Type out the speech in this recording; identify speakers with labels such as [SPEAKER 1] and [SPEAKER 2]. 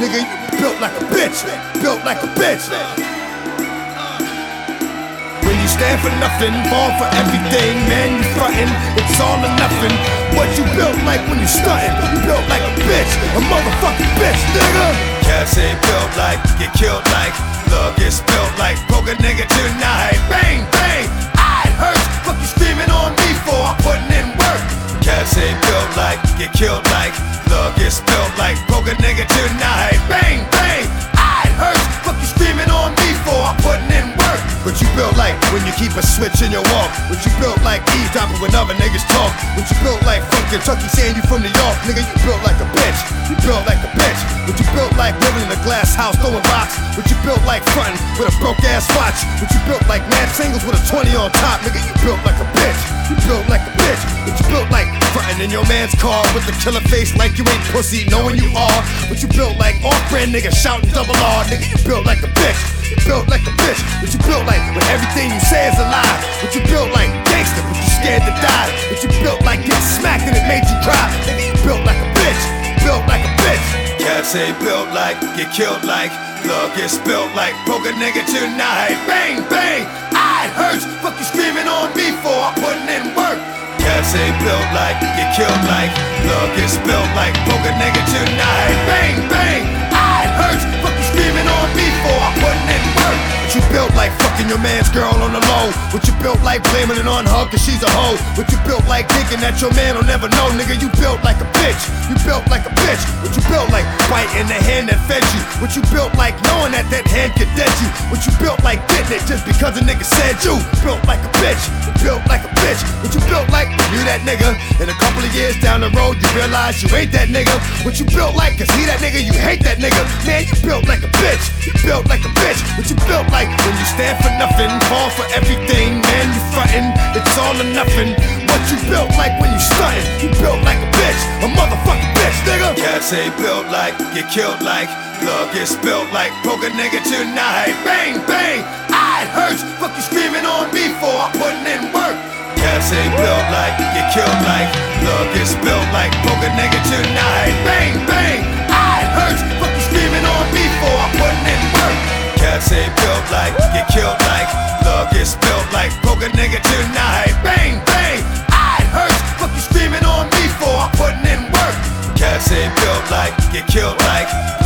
[SPEAKER 1] nigga, you built like a bitch. Built like a bitch. When you stand for nothing, fall for everything, man, you frontin', it's all or nothing. What you built like when you stuntin', you built like a bitch, a motherfucking bitch, nigga. Cats ain't built like, get killed like, love gets built like, poke a nigga tonight. Bang, bang, it hurts, fuck you screaming on me for I'm putting in work. Cats ain't built like, get killed like, love gets built like, poke a nigga tonight. Bang, bang, it hurts, fuck you screaming on me for I'm putting in work. What you built like when you keep a switch in your walk? What you built like eavesdropping when other niggas talk? What you built like from Kentucky saying you from New York? Nigga, you built like a bitch. You built like a bitch. What you built like living in a glass house throwing rocks? What you built like frontin' with a broke ass watch? What you built like mad singles with a 20 on top? Nigga, you built like a bitch. You built like a bitch. What you built like frontin' in your man's car with the killer face like you ain't pussy knowing you are? What you built like off-brand nigga shouting double R? Nigga, you built like a bitch. You built like a bitch. What you built like when everything you say is a lie? What you built like gangster, but you scared to die? What you built like getting smacked and it made you cry? Nigga, you built like a bitch. Built like a bitch. Cats ain't built like, get killed like, love gets built like, poke a nigga tonight. Bang, bang, it hurts, fuck you screaming on me for I'm putting in work. Cats ain't built like, get killed like, love gets built like, poke a nigga tonight. Bang, bang, it hurts, fuck you screaming on me for I'm putting in work. What you built like fucking your man's girl on the low? What you built like blaming it on her cause she's a hoe? What you built like thinking that your man will never know? Nigga, you built like a bitch. You built like a bitch. What you built like biting the hand that fed you? What you built like knowing that that hand could dead you? What you built like getting it just because a nigga said you? Built like a bitch. You built like a bitch. What you built like you that nigga? In a couple of years down the road you realize you ain't that nigga. What you built like cause he that nigga, you hate that nigga. Man, you built like a bitch. You built like a bitch. What you built like when you stand for nothing, fall for everything, man, you frontin', it's all or nothing. What you built like when you stuntin', you built like a bitch, a motherfucking bitch, nigga. Cats ain't built like, get killed like, love gets built like, poke a nigga tonight. Bang, bang, it hurts, fuck you screaming on me for I'm putting in work. Cats ain't built like, get killed like, love gets built like, poke a nigga tonight. Bang, bang, it hurts, fuck you screaming on me for I'm putting in work. Cats ain't built like, get killed like, love gets built like, poke a nigga tonight. Bang, bang, it hurts, fuck you screaming on me for I'm putting in work. Cats ain't built like, get killed like,